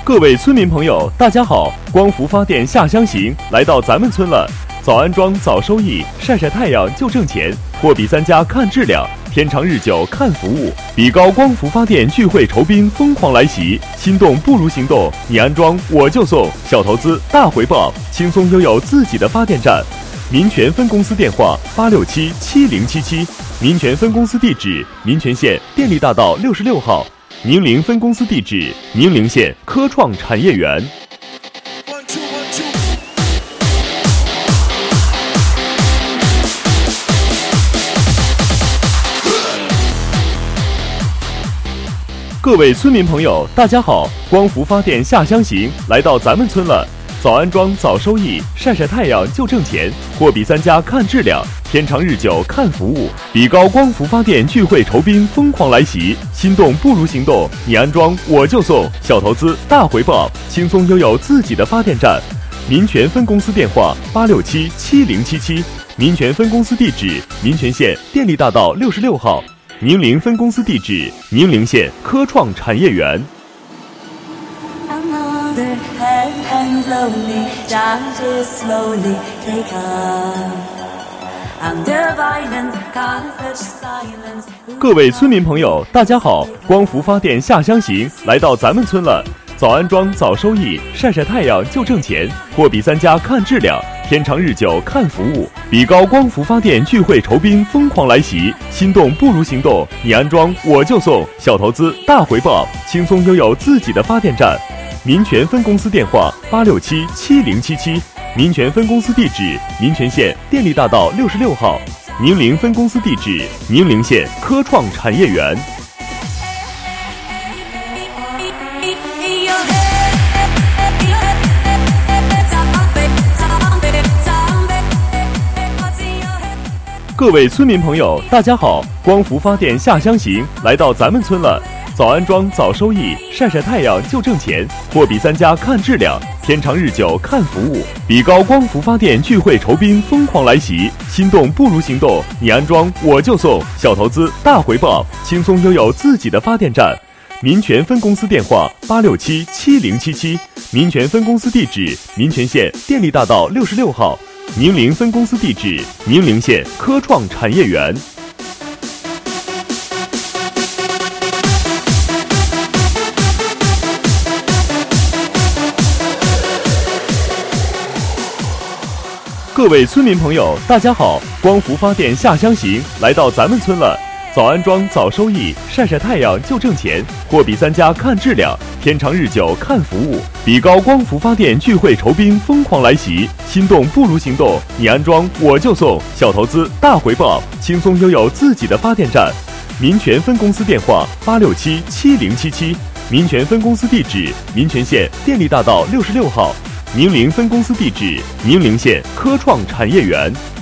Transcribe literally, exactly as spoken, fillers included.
各位村民朋友，大家好！光伏发电下乡行来到咱们村了。早安装早收益，晒晒太阳就挣钱。货比三家看质量，天长日久看服务。比高光伏发电聚会酬宾疯狂来袭，心动不如行动，你安装我就送，小投资大回报，轻松拥有自己的发电站。民权分公司电话八六七七零七七，民权分公司地址民权县电力大道六十六号。宁陵分公司地址：宁陵县科创产业园。各位村民朋友，大家好！光伏发电下乡行来到咱们村了。早安装早收益，晒晒太阳就挣钱。货比三家看质量，天长日久看服务。比高光伏发电聚会酬宾疯狂来袭，心动不如行动，你安装我就送，小投资大回报，轻松拥有自己的发电站。民权分公司电话八六七七零七七，民权分公司地址民权县电力大道六十六号。宁陵分公司地址宁陵县科创产业园。各位村民朋友，大家好！光伏发电下乡行来到咱们村了。早安装早收益，晒晒太阳就挣钱。货比三家看质量，天长日久看服务。比高光伏发电聚会酬宾疯狂来袭，心动不如行动，你安装我就送，小投资大回报，轻松拥有自己的发电站。民权分公司电话八六七七零七七，民权分公司地址民权县电力大道六十六号。宁陵分公司地址宁陵县科创产业园。各位村民朋友，大家好！光伏发电下乡行来到咱们村了。早安装早收益，晒晒太阳就挣钱。货比三家看质量，天长日久看服务。比高光伏发电聚会酬宾疯狂来袭，心动不如行动，你安装我就送，小投资大回报，轻松拥有自己的发电站。民权分公司电话八六七七零七七，民权分公司地址民权县电力大道六十六号。宁陵分公司地址宁陵县科创产业园。各位村民朋友，大家好！光伏发电下乡行来到咱们村了。早安装早收益，晒晒太阳就挣钱。货比三家看质量，天长日久看服务。比高光伏发电聚会酬宾疯狂来袭，心动不如行动，你安装我就送，小投资大回报，轻松拥有自己的发电站。民权分公司电话八六七七零七七，民权分公司地址民权县电力大道六十六号。宁陵分公司地址宁陵县科创产业园。